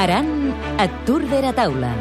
Aran et Tour a taula.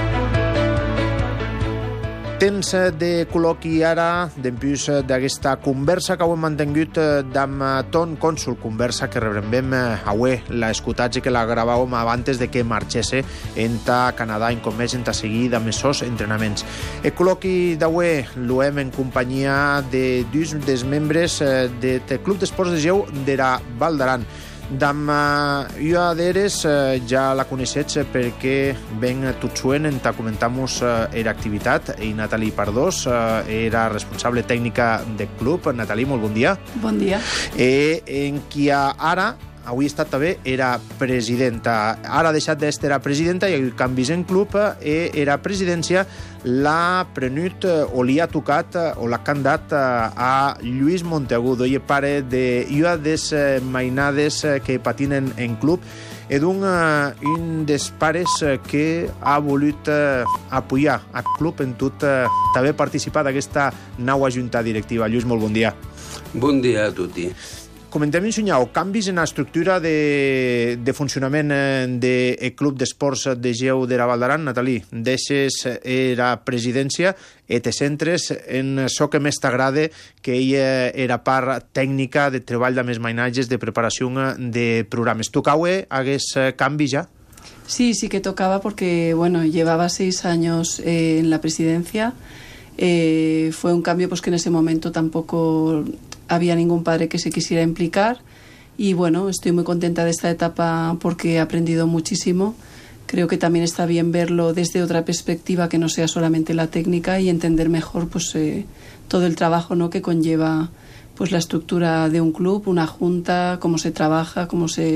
Temps de col·loqui ara, dempús d'aquesta conversa que heu mantingut amb Ton Cònsul, conversa que rebrem avui l'escoltatge que la gravàvem abans de que marxés enta Canadà en com més enta seguir amb els seus entrenaments. El col·loqui d'avui l'hem en companyia de dos dels membres del Club d'Esports de Geu d'era Val d'Aran. D'am ua d'eres ja la coneixets perquè ben tot suent en comentam-nos era activitat i Nathalie Pardós era responsable tècnica del club. Nathalie, molt bon dia. Bon dia. En qui ara avui estat també era presidenta. Ara ha deixat d'estar era presidenta i canvis en club era presidència l'ha prenut o li ha tocat o l'ha candat a Lluís Monteagudo, i pare de una des mainades que patinen en club i un dels pares que ha volut apoyar el club en tot també participar d'aquesta nova junta directiva. Lluís, molt bon dia. Bon dia a tutti. Comentem, ensenyau, canvis en l'estructura de funcionament del Club d'Esports de Geu de la Val d'Aran. Nathalie, deixes era presidència i te centres en això que més t'agrada, que ella era part tècnica de treball de més mainatges, de preparació de programes. ¿Tocaba hagués canvis ya? Sí que tocaba porque, llevaba 6 años en la presidencia. Fue un cambio pues que en ese momento tampoco había ningún padre que se quisiera implicar y estoy muy contenta de esta etapa porque he aprendido muchísimo. Creo que también está bien verlo desde otra perspectiva que no sea solamente la técnica y entender mejor todo el trabajo, ¿no?, que conlleva la estructura de un club, una junta, cómo se trabaja,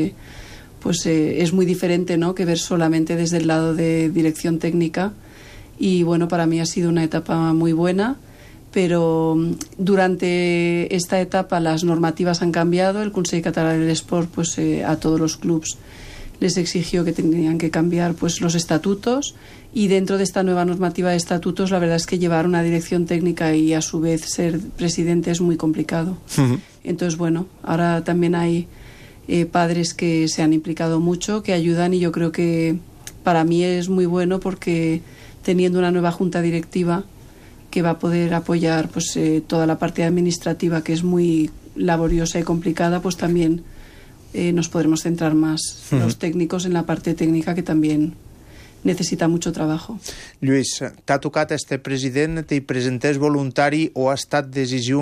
es muy diferente, ¿no?, que ver solamente desde el lado de dirección técnica. Y para mí ha sido una etapa muy buena, pero durante esta etapa las normativas han cambiado. El Consell Català del Esport a todos los clubs les exigió que tenían que cambiar los estatutos, y dentro de esta nueva normativa de estatutos la verdad es que llevar una dirección técnica y a su vez ser presidente es muy complicado. Entonces ahora también hay padres que se han implicado mucho, que ayudan, y yo creo que para mí es muy bueno porque teniendo una nueva junta directiva que va a poder apoyar toda la parte administrativa, que es muy laboriosa y complicada, también nos podremos centrar más los técnicos en la parte técnica, que también necesita mucho trabajo. Lluís, t'ha tocat este president, t'hi presentes voluntari o ha estat decisió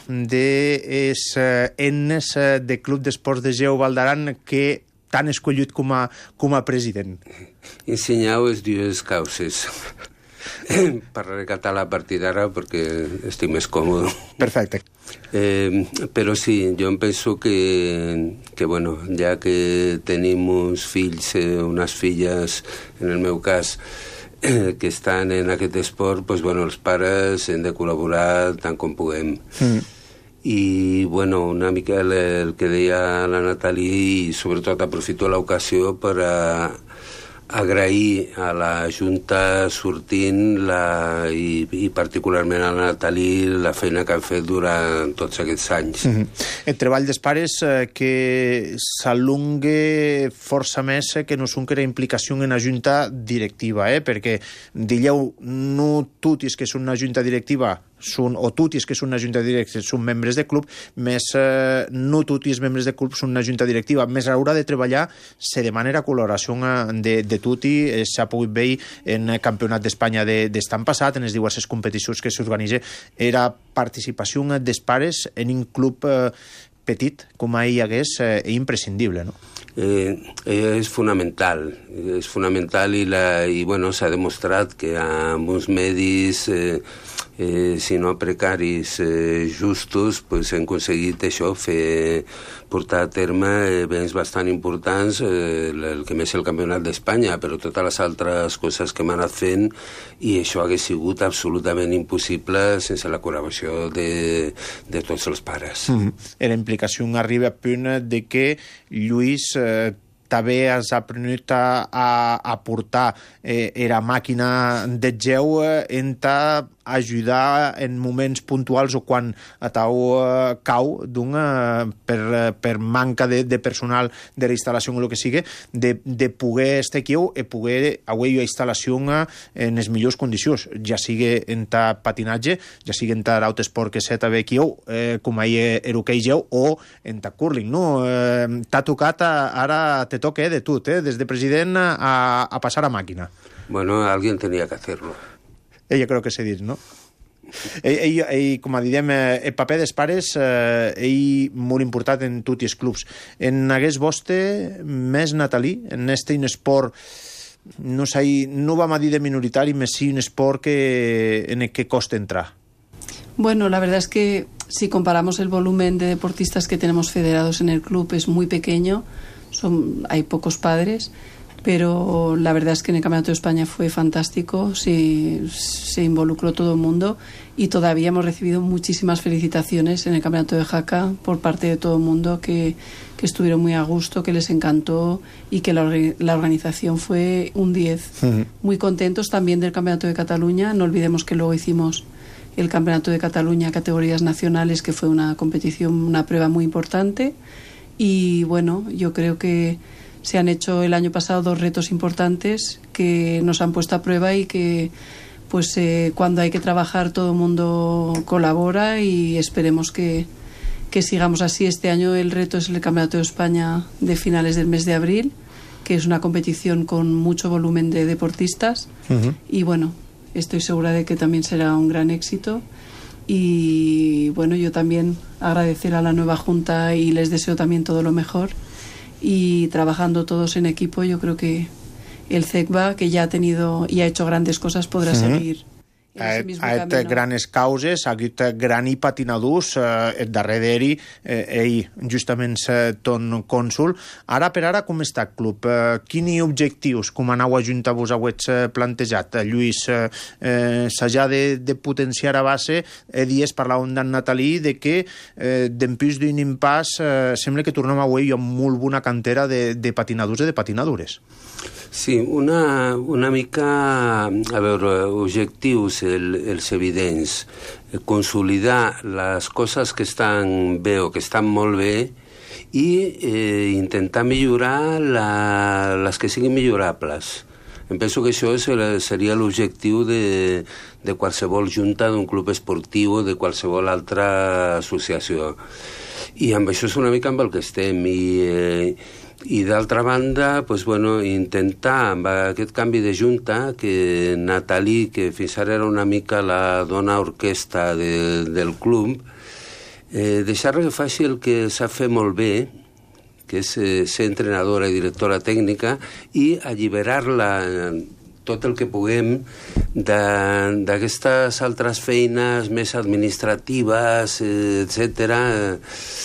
dels ennes de Club d'Esports de Geu Val d'Aran que t'han escollit com a president? Ensenyau les dues causes. Parlaré català a partir d'ara perquè estic més còmode. Perfecte. Però sí, jo em penso que ja que tenim uns fills, unes filles, en el meu cas, que estan en aquest esport, els pares hem de col·laborar tant com puguem. I, una mica el que deia la Nathalie, i sobretot aprofito l'ocasió per agrair a la Junta sortint i particularment a la Nathalie la feina que han fet durant tots aquests anys. El treball dels pares que s'alunga força més que no són que la implicació en la Junta directiva, perquè digueu, no tutis que són una Junta directiva o tutis que són una junta directiva són membres de club, més no tutis membres de club són una junta directiva. Més a l'hora de treballar se demana la col·laboració de tuti. S'ha pogut veure en el Campionat d'Espanya d'estan passat, en les diverses competicions que s'organitza, era participació dels pares en un club petit com hi hagués imprescindible, no? És fonamental i s'ha demostrat que amb uns medis si no precaris justos hem aconseguit això, portar a terme béns bastant importants, el que més és el Campionat d'Espanya, però totes les altres coses que hem anat fent, i això hagués sigut absolutament impossible sense la col·laboració de tots els pares. La implicació arriba a punt de que Lluís també has aprenut a portar era màquina de geu en ajudar en moments puntuals o quan a tau cau per manca de personal de la instal·lació o el que sigui, de poder estar aquí i poder avui la instal·lació en les millors condicions, ja sigui en patinatge, ja sigui en autosport que se també aquí com ahir hoquei geu o en curling, no? T'ha tocat, ara te toca de tot, des de president a passar a màquina. Bueno, alguien tenía que hacerlo. Ella creo que se diu, no? Ell, com diem, el paper dels pares, molt important en tots els clubs. En aquest vostre, més natalí, en este un esport, no vam a dir de minoritari, més sí un esport en el que costa entrar. Bueno, la verdad es que si comparamos el volumen de deportistas que tenemos federados en el club es muy pequeño, hay pocos padres, pero la verdad es que en el Campeonato de España fue fantástico, se involucró todo el mundo y todavía hemos recibido muchísimas felicitaciones en el Campeonato de Jaca por parte de todo el mundo que estuvieron muy a gusto, que les encantó y que la organización fue un 10. Muy contentos también del Campeonato de Cataluña, no olvidemos que luego hicimos el Campeonato de Cataluña categorías nacionales, que fue una competición, una prueba muy importante. Y bueno, yo creo que se han hecho el año pasado 2 retos importantes que nos han puesto a prueba y que pues cuando hay que trabajar todo el mundo colabora y esperemos que sigamos así. Este año el reto es el Campeonato de España de finales del mes de abril, que es una competición con mucho volumen de deportistas. Y bueno, estoy segura de que también será un gran éxito. Y bueno, yo también agradecer a la nueva Junta y les deseo también todo lo mejor. Y trabajando todos en equipo, yo creo que el CECBA, que ya ha tenido y ha hecho grandes cosas, podrá seguir en ese mismo camino. Ha granes causes, ha hagut gran i patinadors, darrere d'ell, ell justament ton cònsul. Ara per ara com està el club? Quins objectius, com aneu a junta vos hauets plantejat? Lluís, s'ha de potenciar a base, dies parlàvem d'en Natalí, de que d'empús d'un impàs sembla que tornem avui amb molt bona cantera de patinadors i de patinadores. Sí, una mica, a veure, objectius els evidents, consolidar les coses que estan bé o que estan molt bé i intentar millorar les que siguin millorables. Em penso que això seria l'objectiu de qualsevol junta d'un club esportiu o de qualsevol altra associació. I amb això és una mica amb el que estem i d'altra banda, pues, bueno, intentar amb aquest canvi de junta que Natalí, que fins ara era una mica la dona orquestra del club, deixar-la que faci el que sap fer molt bé, que és ser entrenadora i directora tècnica, i alliberar-la tot el que puguem d'aquestes altres feines més administratives, etcètera,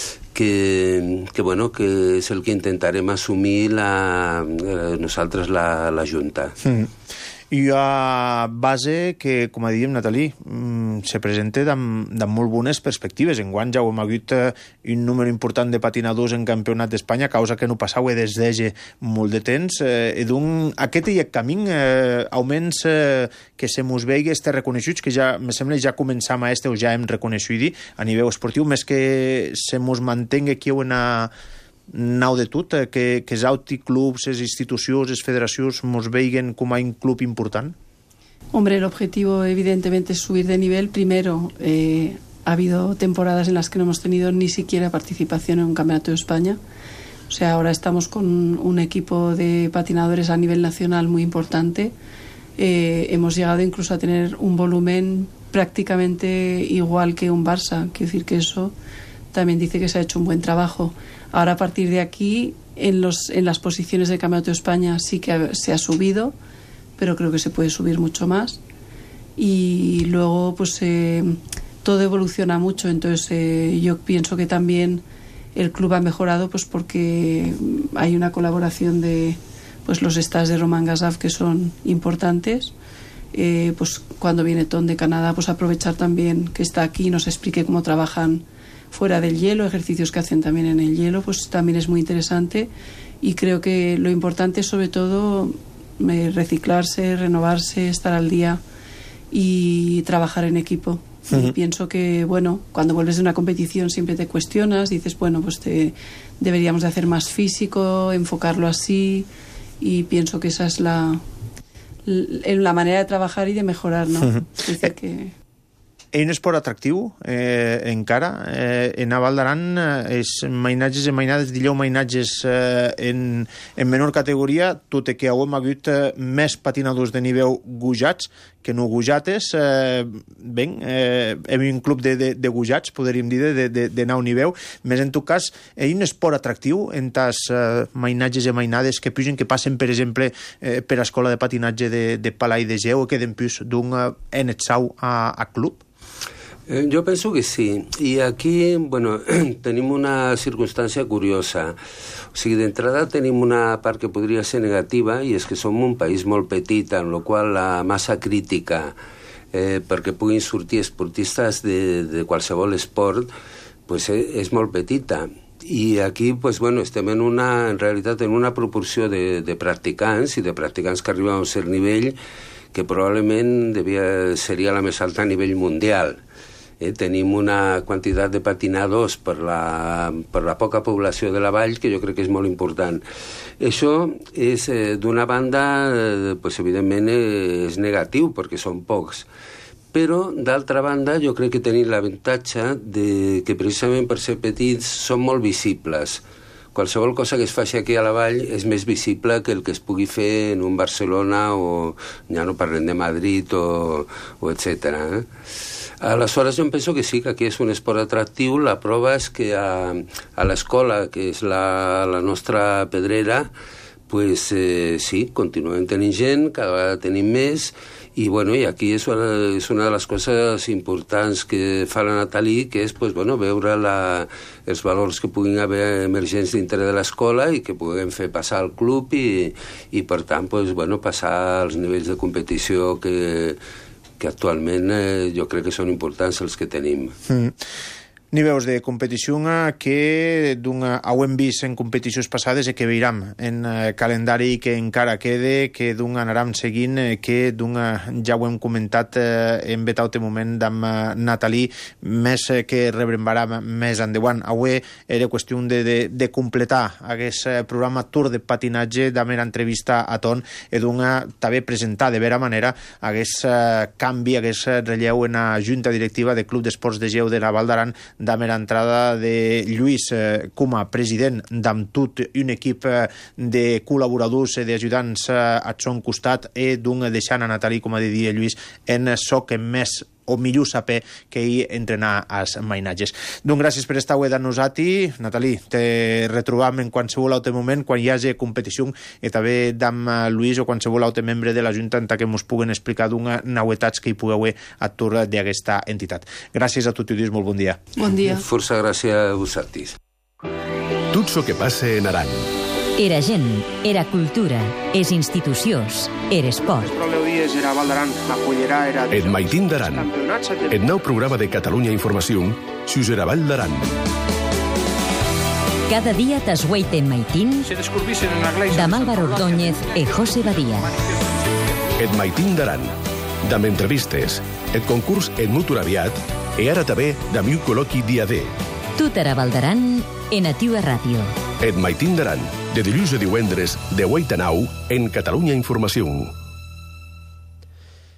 que és el que intentarem assumir nosaltres la Junta. I a base que, com dèiem, Natalí, se presenta amb molt bones perspectives. Enguany ja ho hem hagut un número important de patinadors en campionat d'Espanya, causa que no passava des d'ege molt de temps. Aquest i el camí, almenys que se mos vegi estar reconeixuts, que ja, me sembla, ja començam a o ja hem reconeixut a nivell esportiu, més que se mos mantenga aquí una nau de tot, que els clubs, les institucions, les federacions mos veiguen com a un club important? Hombre, el objetivo evidentemente es subir de nivel. Primero, ha habido temporadas en las que no hemos tenido ni siquiera participación en un campeonato de España. O sea, ahora estamos con un equipo de patinadores a nivel nacional muy importante. Hemos llegado incluso a tener un volumen prácticamente igual que un Barça. Quiero decir que eso también dice que se ha hecho un buen trabajo. Ahora, a partir de aquí, en las posiciones del Campeonato de España sí que se ha subido, pero creo que se puede subir mucho más. Y luego, pues, todo evoluciona mucho. Entonces, yo pienso que también el club ha mejorado, pues, porque hay una colaboración de los staffs de Romain Gazaf que son importantes. Pues, cuando viene Ton de Canadá, pues aprovechar también que está aquí y nos explique cómo trabajan fuera del hielo, ejercicios que hacen también en el hielo, pues también es muy interesante. y creo que lo importante es sobre todo reciclarse, renovarse, estar al día y trabajar en equipo. Y pienso que, bueno, cuando vuelves de una competición siempre te cuestionas, dices, bueno, pues deberíamos de hacer más físico, enfocarlo así, y pienso que esa es la manera de trabajar y de mejorar, ¿no? Es decir, que... Un esport atractiu, encara. En Val d'Aran, els mainatges i mainades, dilleu mainatges en menor categoria, tot i que hem hagut més patinadors de nivell gujats que no gujates. Ben, hem un club de gujats, podríem dir, de nou nivell. Més en tot cas, un esport atractiu en tas mainatges i mainades que pugen, que passen, per exemple, per l'escola de patinatge de Palai de Geu, que queden plus d'un enetsau a club? Yo pienso que sí. Y aquí, bueno, tenim una circumstància curiosa. O sigui, d'entrada tenim una part que podria ser negativa, i és que som un país molt petit, en la qual la massa crítica perquè puguin sortir esportistes de qualsevol esport pues, és molt petita. I aquí, pues, bueno, estem en realitat en una proporció de practicants, i de practicants que arriben a un cert nivell, que probablement seria la més alta a nivell mundial. Tenim una quantitat de patinadors per la poca població de la vall que jo crec que és molt important. Això és, d'una banda, pues, evidentment és negatiu perquè són pocs, però d'altra banda jo crec que tenim l'avantatge de que precisament per ser petits són molt visibles. Qualsevol cosa que es faci aquí a la vall és més visible que el que es pugui fer en un Barcelona, o ja no parlem de Madrid o etcètera. Aleshores, jo penso que sí, que aquí és un esport atractiu. La prova és que a l'escola, que és la nostra pedrera, pues, sí, continuem tenint gent, cada vegada tenim més, i bueno, i aquí és una de les coses importants que fa la Nathalie, que és, pues, bueno, veure els valors que puguin haver emergents dintre de l'escola i que puguem fer passar al club i per tant, pues, bueno, passar als nivells de competició que actualment jo crec que són importants els que tenim. Nivells de competició que hem vist en competicions passades i que veurem en calendari que encara quede, que anarem seguint, que ja ho hem comentat en betat moment amb Nathalie, més que rebrembarem més endavant. Avui era qüestió de completar aquest programa Tour de patinatge, de mera entrevista a Ton, i també presentar de vera manera aquest canvi, aquest relleu en la Junta Directiva del Club d'Esports de Geu de la Val d'Aran, de mera entrada de Lluís com a president, d'amb tot un equip de col·laboradors i d'ajudants a son costat, i deixant a Nathalie, com a dir Lluís, en so que més o millor saber que hi entrenar als mainatges. Donc, gràcies per estar avui amb nosaltres. Nathalie, te retrobam en qualsevol altre moment, quan hi hagi competició, i també amb Lluís o qualsevol altre membre de la Junta, en què ens puguen explicar novetats que hi pugueu haver a tour d'aquesta entitat. Gràcies a tots i molt bon dia. Bon dia. Força gràcies a vosaltres. Tot el que passa en Aran. Era gent, era cultura, és institucions, era esport. Et Maitín d'Aran. Et nou programa de Catalunya Informació, sus era Val d'Aran. Cada dia t'esgueiten Maitín, de Álvaro Ordóñez e José Badía. Et Maitín d'Aran. D'am entrevistes, et concurs et mutur aviat, e ara també d'am un col·loqui dia D. Tot era Val d'Aran en Ativa Ràdio. Et Maitín d'Aran, de dilluns a divendres, de 8 a 9, en Catalunya Informació.